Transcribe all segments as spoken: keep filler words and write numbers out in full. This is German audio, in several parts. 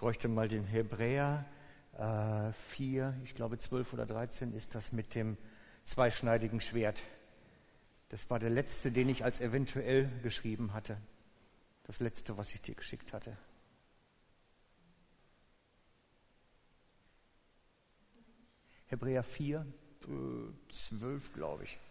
bräuchte mal den Hebräer äh, vier, ich glaube zwölf oder dreizehn ist das mit dem zweischneidigen Schwert. Das war der letzte, den ich als eventuell geschrieben hatte. Das letzte, was ich dir geschickt hatte. Hebräer vier, zwölf, glaube ich.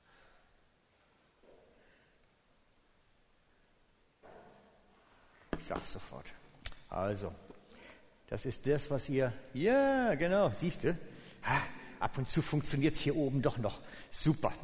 Ich sag's sofort. Also, das ist das, was ihr... Ja, genau, siehst du? Ab und zu funktioniert es hier oben doch noch. Super.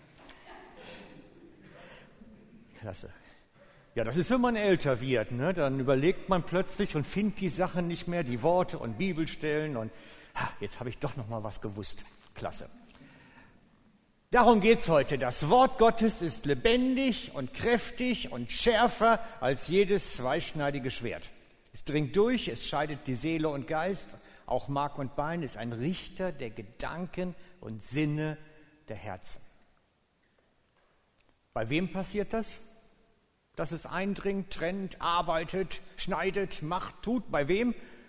Klasse. Ja, das ist, wenn man älter wird, ne? Dann überlegt man plötzlich und findet die Sachen nicht mehr, die Worte und Bibelstellen und ha, jetzt habe ich doch noch mal was gewusst. Klasse. Darum geht's heute. Das Wort Gottes ist lebendig und kräftig und schärfer als jedes zweischneidige Schwert. Es dringt durch, es scheidet die Seele und Geist, auch Mark und Bein, ist ein Richter der Gedanken und Sinne der Herzen. Bei wem passiert das? Dass es eindringt, trennt, arbeitet, schneidet, macht, tut. Bei wem?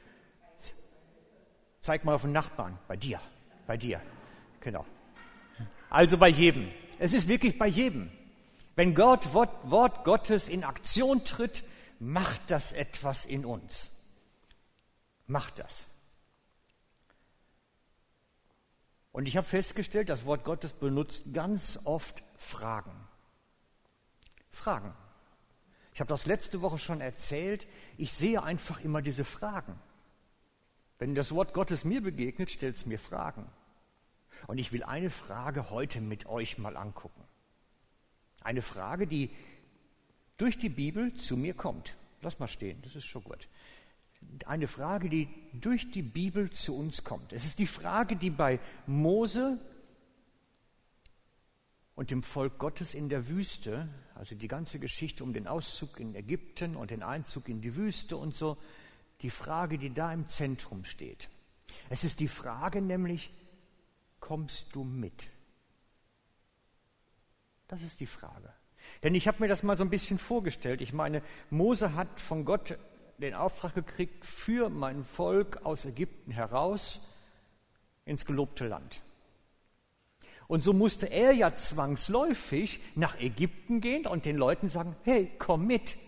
Zeig mal auf den Nachbarn. Bei dir. Bei dir. Genau. Also bei jedem. Es ist wirklich bei jedem. Wenn Gott, Wort, Wort Gottes in Aktion tritt, macht das etwas in uns. Macht das. Und ich habe festgestellt, das Wort Gottes benutzt ganz oft Fragen. Fragen. Ich habe das letzte Woche schon erzählt. Ich sehe einfach immer diese Fragen. Wenn das Wort Gottes mir begegnet, stellt es mir Fragen. Und ich will eine Frage heute mit euch mal angucken. Eine Frage, die durch die Bibel zu mir kommt. Lass mal stehen, das ist schon gut. Eine Frage, die durch die Bibel zu uns kommt. Es ist die Frage, die bei Mose und dem Volk Gottes in der Wüste, also die ganze Geschichte um den Auszug in Ägypten und den Einzug in die Wüste und so, die Frage, die da im Zentrum steht. Es ist die Frage nämlich, kommst du mit? Das ist die Frage. Denn ich habe mir das mal so ein bisschen vorgestellt. Ich meine, Mose hat von Gott den Auftrag gekriegt, für mein Volk aus Ägypten heraus ins gelobte Land. Und so musste er ja zwangsläufig nach Ägypten gehen und den Leuten sagen, hey, komm mit.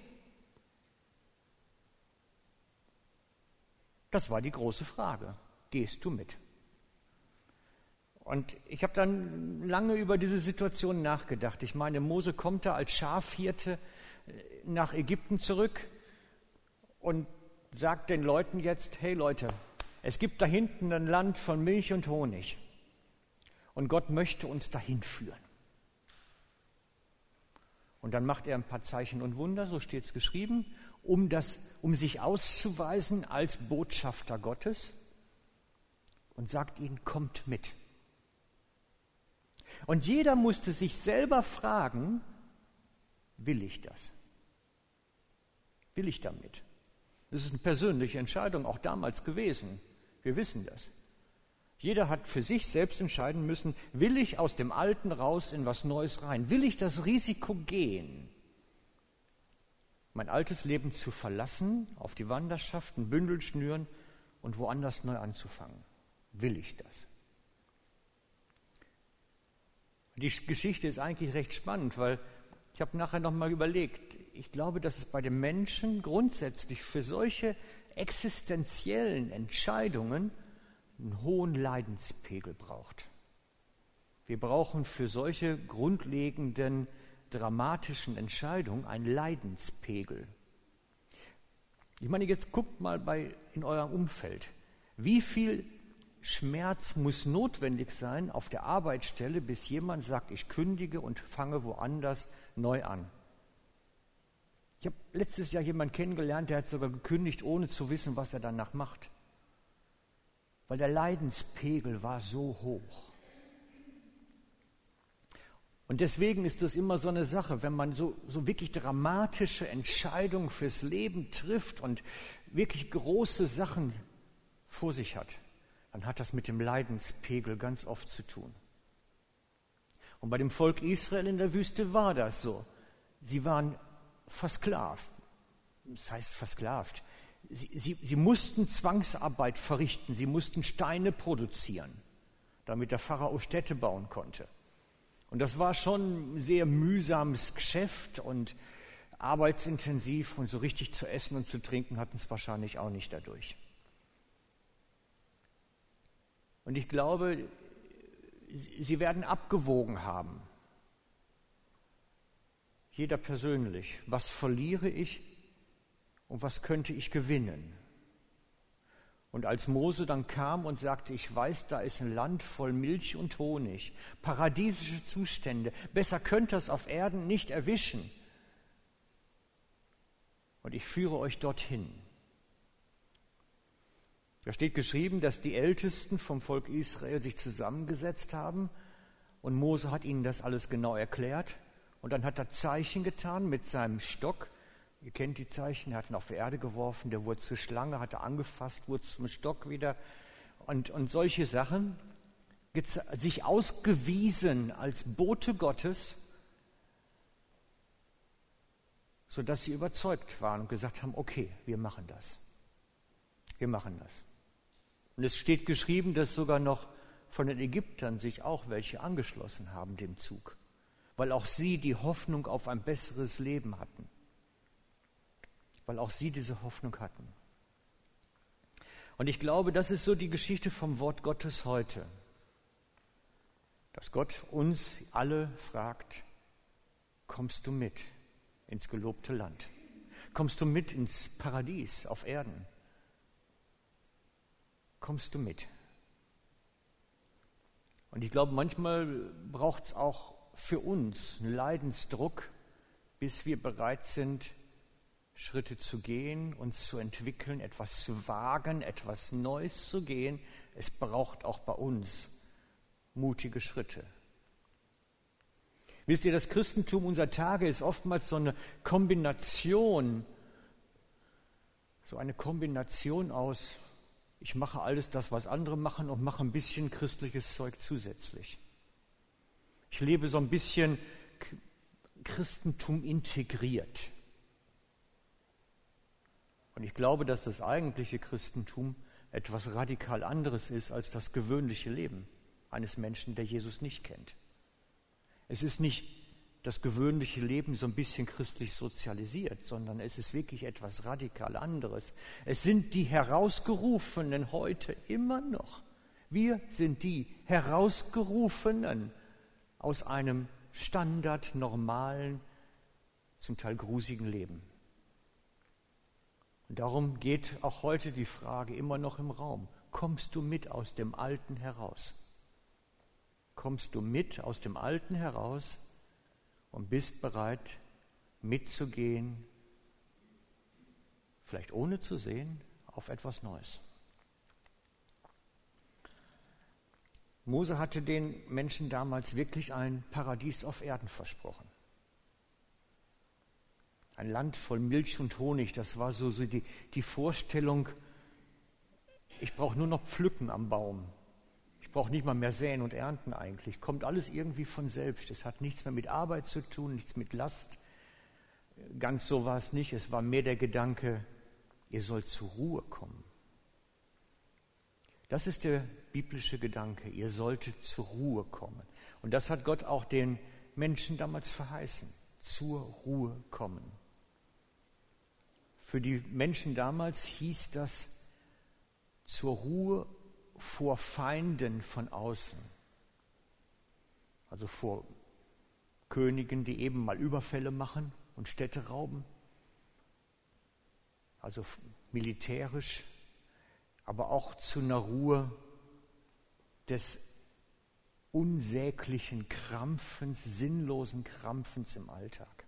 Das war die große Frage. Gehst du mit? Und ich habe dann lange über diese Situation nachgedacht. Ich meine, Mose kommt da als Schafhirte nach Ägypten zurück und sagt den Leuten jetzt, hey Leute, es gibt da hinten ein Land von Milch und Honig. Und Gott möchte uns dahin führen. Und dann macht er ein paar Zeichen und Wunder, so steht es geschrieben, um, das, um sich auszuweisen als Botschafter Gottes und sagt ihnen, kommt mit. Und jeder musste sich selber fragen, will ich das? Will ich damit? Das ist eine persönliche Entscheidung, auch damals gewesen. Wir wissen das. Jeder hat für sich selbst entscheiden müssen, will ich aus dem Alten raus in was Neues rein? Will ich das Risiko gehen, mein altes Leben zu verlassen, auf die Wanderschaft, ein Bündel schnüren und woanders neu anzufangen? Will ich das? Die Geschichte ist eigentlich recht spannend, weil ich habe nachher nochmal überlegt, ich glaube, dass es bei den Menschen grundsätzlich für solche existenziellen Entscheidungen einen hohen Leidenspegel braucht. Wir brauchen für solche grundlegenden, dramatischen Entscheidungen einen Leidenspegel. Ich meine, jetzt guckt mal bei, in eurem Umfeld, wie viel Schmerz muss notwendig sein auf der Arbeitsstelle, bis jemand sagt, ich kündige und fange woanders neu an. Ich habe letztes Jahr jemanden kennengelernt, der hat sogar gekündigt, ohne zu wissen, was er danach macht. Weil der Leidenspegel war so hoch. Und deswegen ist das immer so eine Sache, wenn man so, so wirklich dramatische Entscheidungen fürs Leben trifft und wirklich große Sachen vor sich hat, dann hat das mit dem Leidenspegel ganz oft zu tun. Und bei dem Volk Israel in der Wüste war das so. Sie waren versklavt. Das heißt versklavt. sie, sie, sie mussten Zwangsarbeit verrichten, sie mussten Steine produzieren, damit der Pharao Städte bauen konnte. Und das war schon ein sehr mühsames Geschäft und arbeitsintensiv, und so richtig zu essen und zu trinken hatten es wahrscheinlich auch nicht dadurch. Und ich glaube, sie werden abgewogen haben, jeder persönlich, was verliere ich und was könnte ich gewinnen. Und als Mose dann kam und sagte, ich weiß, da ist ein Land voll Milch und Honig, paradiesische Zustände, besser könnt ihr es auf Erden nicht erwischen. Und ich führe euch dorthin. Da steht geschrieben, dass die Ältesten vom Volk Israel sich zusammengesetzt haben und Mose hat ihnen das alles genau erklärt. Und dann hat er Zeichen getan mit seinem Stock. Ihr kennt die Zeichen, er hat ihn auf die Erde geworfen, der wurde zur Schlange, hat er angefasst, wurde zum Stock wieder. Und, und solche Sachen, sich ausgewiesen als Bote Gottes, sodass sie überzeugt waren und gesagt haben, okay, wir machen das. Wir machen das. Und es steht geschrieben, dass sogar noch von den Ägyptern sich auch welche angeschlossen haben dem Zug, weil auch sie die Hoffnung auf ein besseres Leben hatten. Weil auch sie diese Hoffnung hatten. Und ich glaube, das ist so die Geschichte vom Wort Gottes heute. Dass Gott uns alle fragt, kommst du mit ins gelobte Land? Kommst du mit ins Paradies auf Erden? Kommst du mit? Und ich glaube, manchmal braucht es auch für uns einen Leidensdruck, bis wir bereit sind, Schritte zu gehen, uns zu entwickeln, etwas zu wagen, etwas Neues zu gehen. Es braucht auch bei uns mutige Schritte. Wisst ihr, das Christentum unserer Tage ist oftmals so eine Kombination, so eine Kombination aus, ich mache alles das, was andere machen und mache ein bisschen christliches Zeug zusätzlich. Ich lebe so ein bisschen Christentum integriert. Und ich glaube, dass das eigentliche Christentum etwas radikal anderes ist als das gewöhnliche Leben eines Menschen, der Jesus nicht kennt. Es ist nicht das gewöhnliche Leben so ein bisschen christlich sozialisiert, sondern es ist wirklich etwas radikal anderes. Es sind die Herausgerufenen heute immer noch. Wir sind die Herausgerufenen aus einem standard, normalen, zum Teil grusigen Leben. Und darum geht auch heute die Frage immer noch im Raum, kommst du mit aus dem Alten heraus? Kommst du mit aus dem Alten heraus und bist bereit mitzugehen, vielleicht ohne zu sehen, auf etwas Neues? Mose hatte den Menschen damals wirklich ein Paradies auf Erden versprochen. Ein Land voll Milch und Honig, das war so, so die, die Vorstellung, ich brauche nur noch pflücken am Baum. Ich brauche nicht mal mehr säen und ernten eigentlich. Kommt alles irgendwie von selbst. Es hat nichts mehr mit Arbeit zu tun, nichts mit Last. Ganz so war es nicht. Es war mehr der Gedanke, ihr sollt zur Ruhe kommen. Das ist der biblische Gedanke. Ihr solltet zur Ruhe kommen. Und das hat Gott auch den Menschen damals verheißen. Zur Ruhe kommen. Für die Menschen damals hieß das zur Ruhe vor Feinden von außen. Also vor Königen, die eben mal Überfälle machen und Städte rauben. Also militärisch, aber auch zu einer Ruhe des unsäglichen Krampfens, sinnlosen Krampfens im Alltag.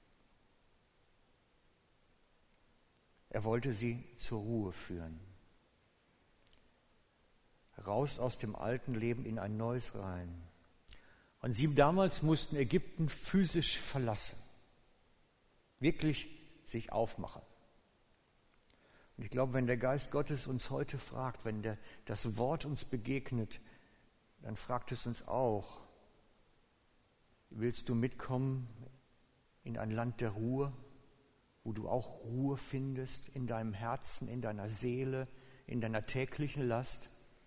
Er wollte sie zur Ruhe führen. Raus aus dem alten Leben in ein neues rein. Und sie damals mussten Ägypten physisch verlassen. Wirklich sich aufmachen. Und ich glaube, wenn der Geist Gottes uns heute fragt, wenn der, das Wort uns begegnet, dann fragt es uns auch, willst du mitkommen in ein Land der Ruhe, wo du auch Ruhe findest in deinem Herzen, in deiner Seele, in deiner täglichen Last,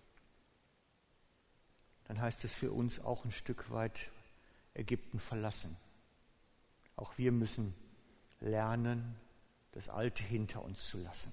dann heißt es für uns auch ein Stück weit Ägypten verlassen. Auch wir müssen lernen, das Alte hinter uns zu lassen.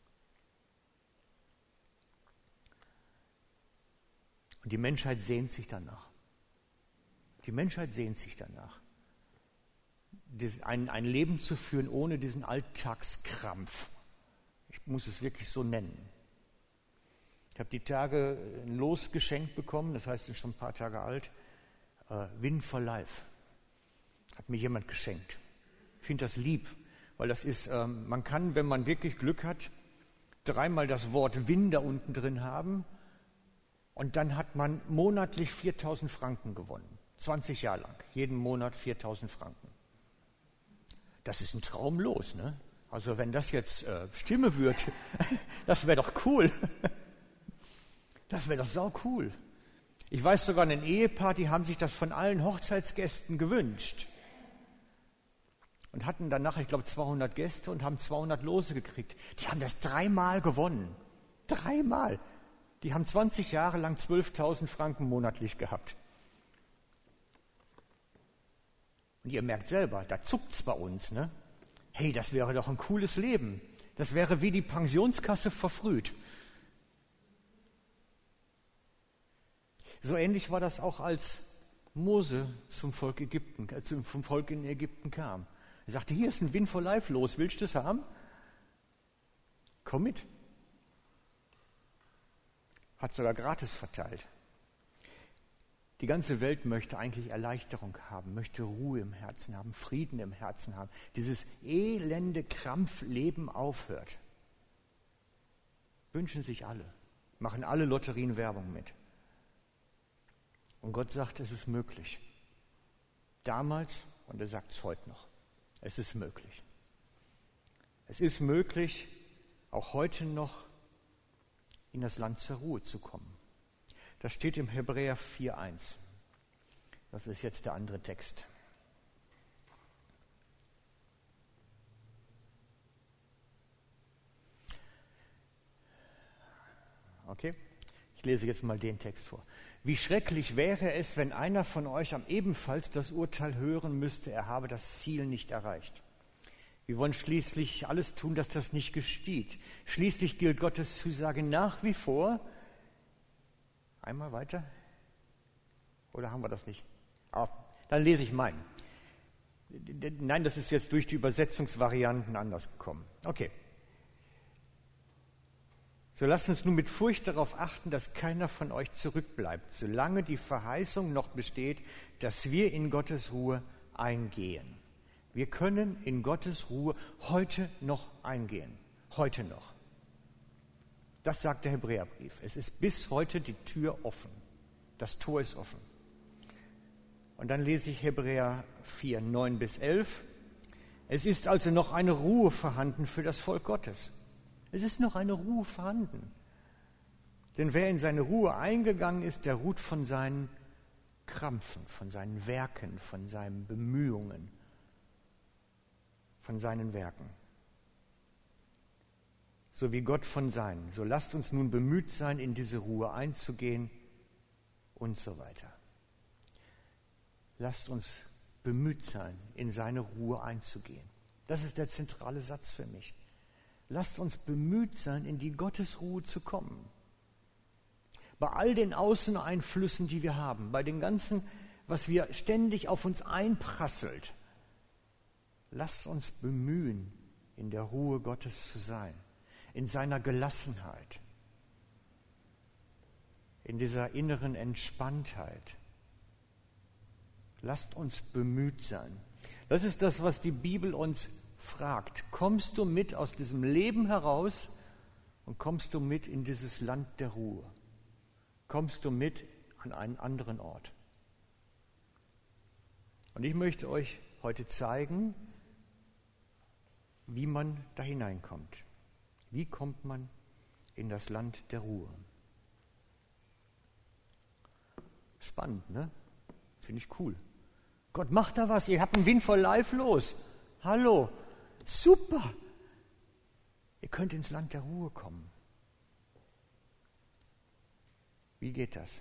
Und die Menschheit sehnt sich danach. Die Menschheit sehnt sich danach, ein, ein Leben zu führen ohne diesen Alltagskrampf. Ich muss es wirklich so nennen. Ich habe die Tage ein Los geschenkt bekommen, das heißt, es ist schon ein paar Tage alt. Uh, Win for Life. Hat mir jemand geschenkt. Ich finde das lieb, weil das ist, ähm, man kann, wenn man wirklich Glück hat, dreimal das Wort Win da unten drin haben und dann hat man monatlich viertausend Franken gewonnen. zwanzig Jahre lang. Jeden Monat viertausend Franken. Das ist ein Traum los, ne? Also wenn das jetzt äh, Stimme wird, das wäre doch cool. Das wäre doch sau cool. Ich weiß sogar, ein Ehepaar, die haben sich das von allen Hochzeitsgästen gewünscht. Und hatten dann nachher, ich glaube, zweihundert Gäste und haben zweihundert Lose gekriegt. Die haben das dreimal gewonnen. Dreimal. Die haben zwanzig Jahre lang zwölftausend Franken monatlich gehabt. Und ihr merkt selber, da zuckt's bei uns, ne? Hey, das wäre doch ein cooles Leben. Das wäre wie die Pensionskasse verfrüht. So ähnlich war das auch, als Mose zum Volk Ägypten, äh, zum Volk in Ägypten kam. Er sagte, hier ist ein Win for Life los, willst du das haben? Komm mit. Hat sogar gratis verteilt. Die ganze Welt möchte eigentlich Erleichterung haben, möchte Ruhe im Herzen haben, Frieden im Herzen haben. Dieses elende Krampfleben aufhört. Wünschen sich alle, machen alle Lotterien Werbung mit. Und Gott sagt, es ist möglich. Damals, und er sagt es heute noch, es ist möglich. Es ist möglich, auch heute noch in das Land zur Ruhe zu kommen. Das steht im Hebräer vier eins. Das ist jetzt der andere Text. Okay, ich lese jetzt mal den Text vor. Wie schrecklich wäre es, wenn einer von euch am ebenfalls das Urteil hören müsste, er habe das Ziel nicht erreicht. Wir wollen schließlich alles tun, dass das nicht geschieht. Schließlich gilt Gottes Zusage nach wie vor. Einmal weiter? Oder haben wir das nicht? Ah, dann lese ich meinen. Nein, das ist jetzt durch die Übersetzungsvarianten anders gekommen. Okay. So lasst uns nun mit Furcht darauf achten, dass keiner von euch zurückbleibt, solange die Verheißung noch besteht, dass wir in Gottes Ruhe eingehen. Wir können in Gottes Ruhe heute noch eingehen. Heute noch. Das sagt der Hebräerbrief. Es ist bis heute die Tür offen. Das Tor ist offen. Und dann lese ich Hebräer vier, neun bis elf. Es ist also noch eine Ruhe vorhanden für das Volk Gottes. Es ist noch eine Ruhe vorhanden. Denn wer in seine Ruhe eingegangen ist, der ruht von seinen Krampfen, von seinen Werken, von seinen Bemühungen, von seinen Werken. So wie Gott von seinen. So lasst uns nun bemüht sein, in diese Ruhe einzugehen und so weiter. Lasst uns bemüht sein, in seine Ruhe einzugehen. Das ist der zentrale Satz für mich. Lasst uns bemüht sein, in die Gottesruhe zu kommen. Bei all den Außeneinflüssen, die wir haben, bei dem Ganzen, was wir ständig auf uns einprasselt, lasst uns bemühen, in der Ruhe Gottes zu sein, in seiner Gelassenheit, in dieser inneren Entspanntheit. Lasst uns bemüht sein. Das ist das, was die Bibel uns fragt. Kommst du mit aus diesem Leben heraus und kommst du mit in dieses Land der Ruhe? Kommst du mit an einen anderen Ort? Und ich möchte euch heute zeigen, wie man da hineinkommt. Wie kommt man in das Land der Ruhe? Spannend, ne? Finde ich cool. Gott macht da was, ihr habt einen Win for Life los. Hallo, Super! Ihr könnt ins Land der Ruhe kommen. Wie geht das?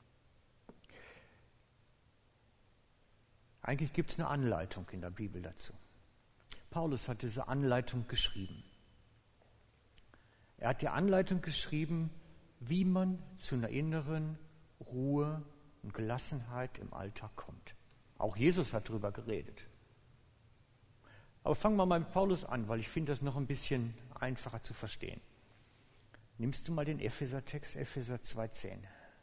Eigentlich gibt es eine Anleitung in der Bibel dazu. Paulus hat diese Anleitung geschrieben. Er hat die Anleitung geschrieben, wie man zu einer inneren Ruhe und Gelassenheit im Alltag kommt. Auch Jesus hat darüber geredet. Aber fangen wir mal mit Paulus an, weil ich finde das noch ein bisschen einfacher zu verstehen. Nimmst du mal den Epheser-Text, Epheser zwei zehn.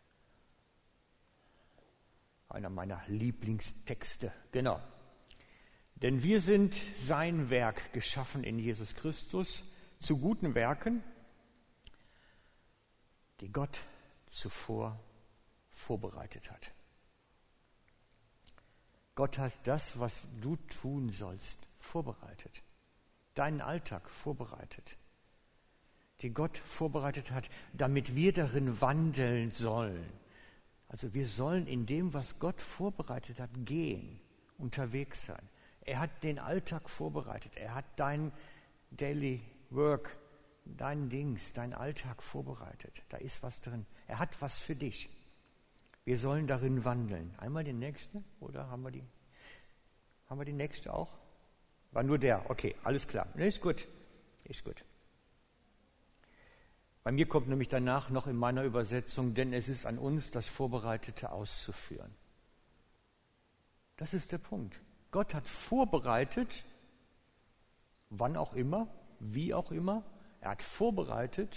Einer meiner Lieblingstexte, genau. Denn wir sind sein Werk, geschaffen in Jesus Christus, zu guten Werken, die Gott zuvor vorbereitet hat. Gott hat das, was du tun sollst, vorbereitet. Deinen Alltag vorbereitet. Die Gott vorbereitet hat, damit wir darin wandeln sollen. Also wir sollen in dem, was Gott vorbereitet hat, gehen, unterwegs sein. Er hat den Alltag vorbereitet. Er hat dein Daily Work, dein Dings, deinen Alltag vorbereitet. Da ist was drin. Er hat was für dich. Wir sollen darin wandeln. Einmal den nächsten, oder haben wir die? Haben wir die nächste auch? War nur der. Okay, alles klar. Ne, ist gut. Ist gut. Bei mir kommt nämlich danach noch in meiner Übersetzung, denn es ist an uns, das Vorbereitete auszuführen. Das ist der Punkt. Gott hat vorbereitet, wann auch immer, wie auch immer, er hat vorbereitet,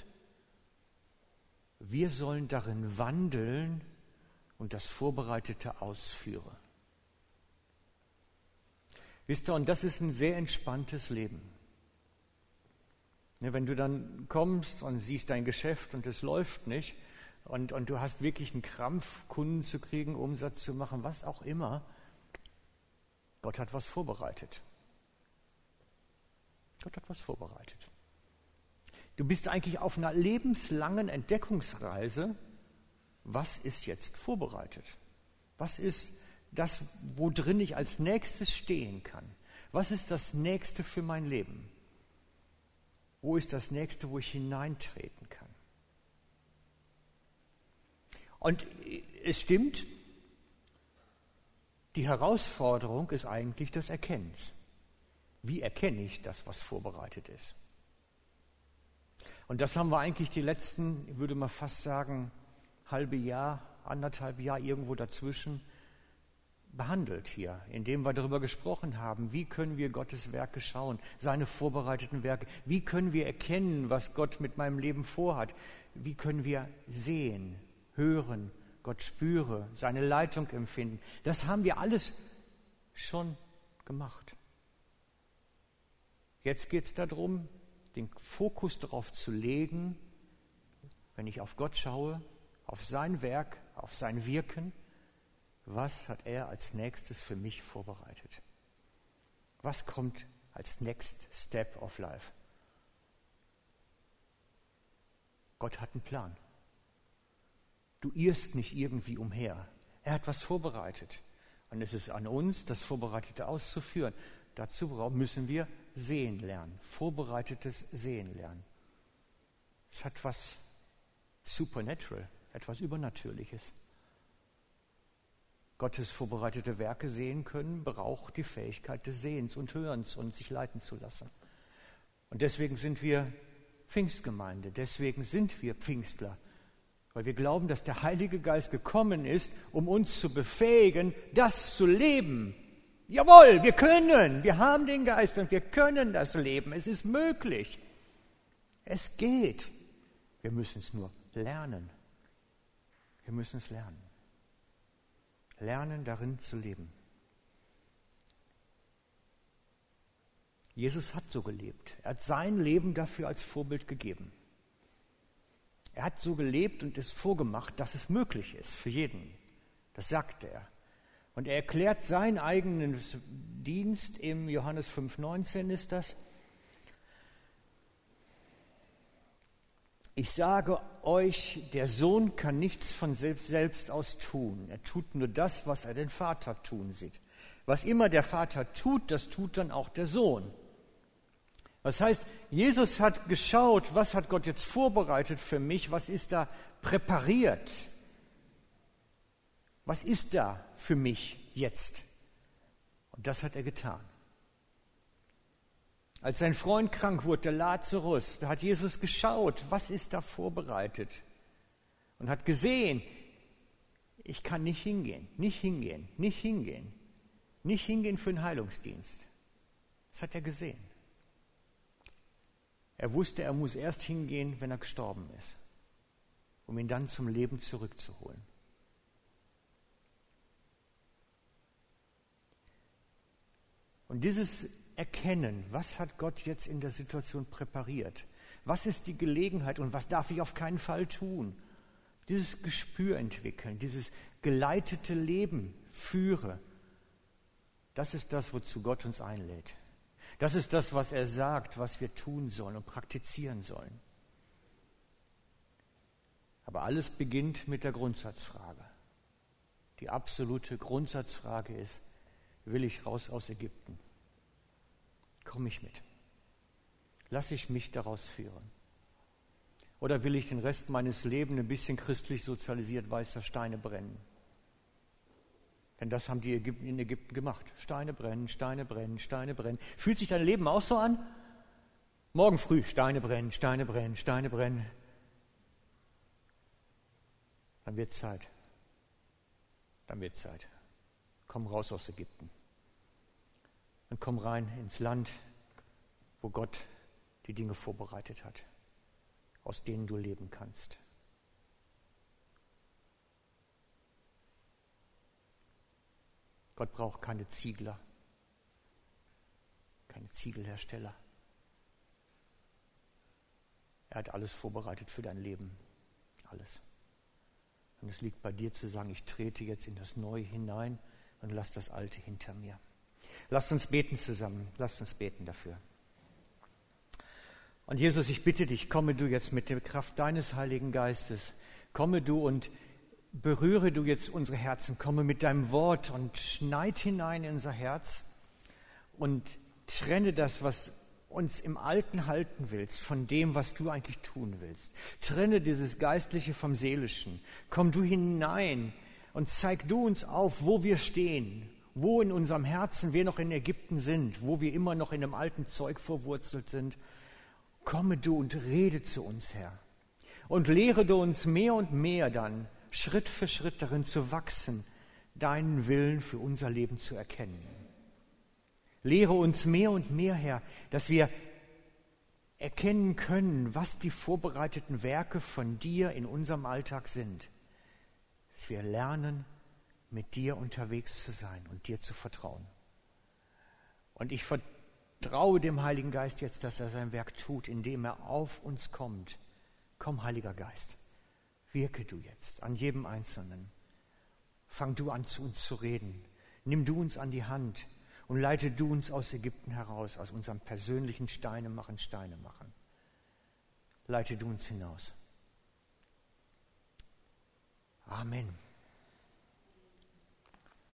wir sollen darin wandeln und das Vorbereitete ausführen. Wisst ihr, und das ist ein sehr entspanntes Leben. Wenn du dann kommst und siehst dein Geschäft und es läuft nicht und, und du hast wirklich einen Krampf, Kunden zu kriegen, Umsatz zu machen, was auch immer, Gott hat was vorbereitet. Gott hat was vorbereitet. Du bist eigentlich auf einer lebenslangen Entdeckungsreise. Was ist jetzt vorbereitet? Was ist das, wo drin ich als nächstes stehen kann? Was ist das Nächste für mein Leben? Wo ist das Nächste, wo ich hineintreten kann? Und es stimmt, die Herausforderung ist eigentlich das Erkennens. Wie erkenne ich das, was vorbereitet ist? Und das haben wir eigentlich die letzten, ich würde mal fast sagen, halbe Jahr, anderthalb Jahr irgendwo dazwischen behandelt hier, indem wir darüber gesprochen haben, wie können wir Gottes Werke schauen, seine vorbereiteten Werke, wie können wir erkennen, was Gott mit meinem Leben vorhat, wie können wir sehen, hören, Gott spüre, seine Leitung empfinden. Das haben wir alles schon gemacht. Jetzt geht es darum, den Fokus darauf zu legen, wenn ich auf Gott schaue, auf sein Werk, auf sein Wirken, was hat er als nächstes für mich vorbereitet? Was kommt als Next Step of Life? Gott hat einen Plan. Du irrst nicht irgendwie umher. Er hat was vorbereitet. Und es ist an uns, das Vorbereitete auszuführen. Dazu müssen wir sehen lernen, vorbereitetes Sehen lernen. Es hat was Supernatural, etwas Übernatürliches. Gottes vorbereitete Werke sehen können, braucht die Fähigkeit des Sehens und Hörens und sich leiten zu lassen. Und deswegen sind wir Pfingstgemeinde, deswegen sind wir Pfingstler, weil wir glauben, dass der Heilige Geist gekommen ist, um uns zu befähigen, das zu leben. Jawohl, wir können, wir haben den Geist und wir können das leben, es ist möglich. Es geht. Wir müssen es nur lernen. Wir müssen es lernen. Lernen, darin zu leben. Jesus hat so gelebt. Er hat sein Leben dafür als Vorbild gegeben. Er hat so gelebt und es vorgemacht, dass es möglich ist für jeden. Das sagte er. Und er erklärt seinen eigenen Dienst im Johannes fünf neunzehn ist das. Ich sage euch, der Sohn kann nichts von selbst, selbst aus tun. Er tut nur das, was er den Vater tun sieht. Was immer der Vater tut, das tut dann auch der Sohn. Das heißt, Jesus hat geschaut, was hat Gott jetzt vorbereitet für mich, was ist da präpariert, was ist da für mich jetzt. Und das hat er getan. Als sein Freund krank wurde, der Lazarus, da hat Jesus geschaut, was ist da vorbereitet und hat gesehen, ich kann nicht hingehen, nicht hingehen, nicht hingehen, nicht hingehen für einen Heilungsdienst. Das hat er gesehen. Er wusste, er muss erst hingehen, wenn er gestorben ist, um ihn dann zum Leben zurückzuholen. Und dieses Erkennen, was hat Gott jetzt in der Situation präpariert, was ist die Gelegenheit und was darf ich auf keinen Fall tun, dieses Gespür entwickeln, dieses geleitete Leben führe, das ist das, wozu Gott uns einlädt. Das ist das, was er sagt, was wir tun sollen und praktizieren sollen. Aber alles beginnt mit der Grundsatzfrage. Die absolute Grundsatzfrage ist, will ich raus aus Ägypten? Komme ich mit? Lasse ich mich daraus führen? Oder will ich den Rest meines Lebens ein bisschen christlich sozialisiert weißer Steine brennen? Denn das haben die Ägypten in Ägypten gemacht. Steine brennen, Steine brennen, Steine brennen. Fühlt sich dein Leben auch so an? Morgen früh Steine brennen, Steine brennen, Steine brennen. Dann wird Zeit. Dann wird Zeit. Komm raus aus Ägypten. Und komm rein ins Land, wo Gott die Dinge vorbereitet hat, aus denen du leben kannst. Gott braucht keine Ziegler, keine Ziegelhersteller. Er hat alles vorbereitet für dein Leben, alles. Und es liegt bei dir zu sagen, ich trete jetzt in das Neue hinein und lass das Alte hinter mir. Lasst uns beten zusammen, lasst uns beten dafür. Und Jesus, ich bitte dich, komme du jetzt mit der Kraft deines Heiligen Geistes, komme du und berühre du jetzt unsere Herzen, komme mit deinem Wort und schneid hinein in unser Herz und trenne das, was uns im Alten halten willst, von dem, was du eigentlich tun willst. Trenne dieses Geistliche vom Seelischen. Komm du hinein und zeig du uns auf, wo wir stehen, wo in unserem Herzen wir noch in Ägypten sind, wo wir immer noch in dem alten Zeug verwurzelt sind. Komme du und rede zu uns, Herr. Und lehre du uns mehr und mehr dann, Schritt für Schritt darin zu wachsen, deinen Willen für unser Leben zu erkennen. Lehre uns mehr und mehr, Herr, dass wir erkennen können, was die vorbereiteten Werke von dir in unserem Alltag sind. Dass wir lernen, mit dir unterwegs zu sein und dir zu vertrauen. Und ich vertraue dem Heiligen Geist jetzt, dass er sein Werk tut, indem er auf uns kommt. Komm, Heiliger Geist. Wirke du jetzt an jedem Einzelnen. Fang du an, zu uns zu reden. Nimm du uns an die Hand und leite du uns aus Ägypten heraus, aus unserem persönlichen Steine machen, Steine machen. Leite du uns hinaus. Amen.